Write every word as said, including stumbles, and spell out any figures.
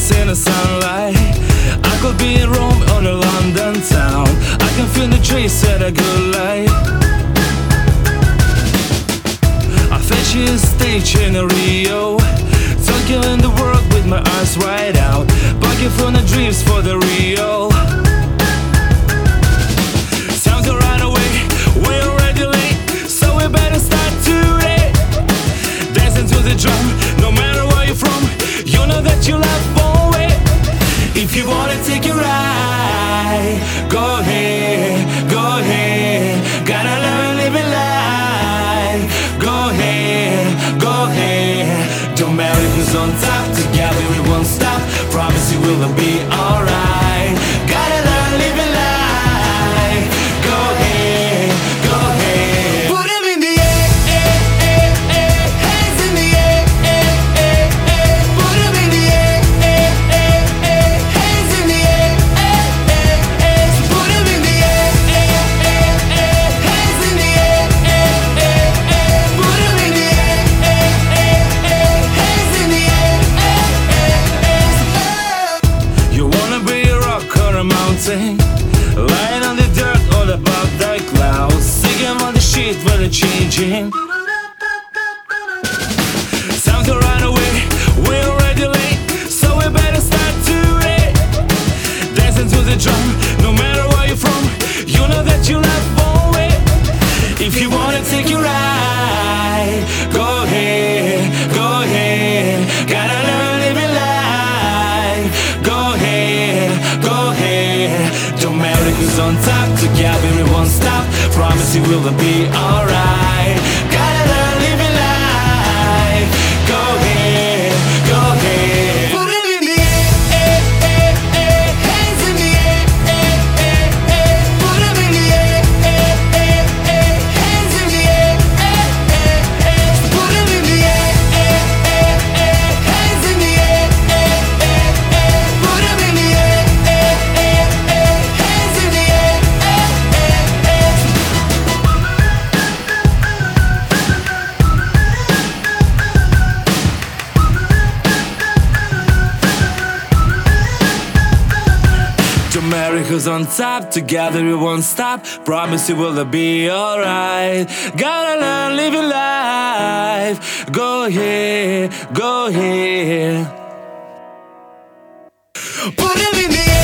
face in the sunlight. I could be in Rome or the London town. I can feel the trees at a good light. I fetch you a stage in a Rio, talking in the world with my eyes wide out, bugging from the dreams for the real. Time to run away, we're already late, so we better start today. Dancing to the drum, no matter where you're from, you know that you love one way. If you wanna take a ride, go ahead, go ahead. Gotta learn living life. Go ahead, go ahead. Don't matter who's on top, together we won't stop. Promise you will be alright. Gotta learn living life. Go ahead, go ahead. Put 'em in the air, air, air, air. Hands in the air, air, air, air. Put 'em in the air, air, air, air. Hands in the air, air, air, air. Put 'em in the air, air, air, air. Hands in the air, air, air, air. Put 'em in the air, air, air, air. Hands in the air, air, air, air. You wanna be a rock or a mountain, lying on the dirt all above the clouds, singing on the sheet where they're changing. Time to run away, we're already late, so we better start today. Dancing to the drum, no matter where you're from, you know that you love one way. If you wanna take a ride, go ahead, go ahead. Gotta learn living life. Go ahead, go ahead. Don't matter who's on top, together we won't stop. Promise you will be alright. Gotta learn living life. Go ahead, go ahead. Put 'em in the air, air, air, air. Hands in the air, air, air, air. Put 'em in the air, air, air, air. Hands in the air, air, air, air. Put 'em in the air, air, air, air. Hands in the air, air, air, air. Put 'em in the air, air, air, air. Hands in the air, air, air, air. Don't matter who's on top, together we won't stop. Promise you will be alright. Gotta learn living life. Go ahead, go ahead. Put 'em in the air.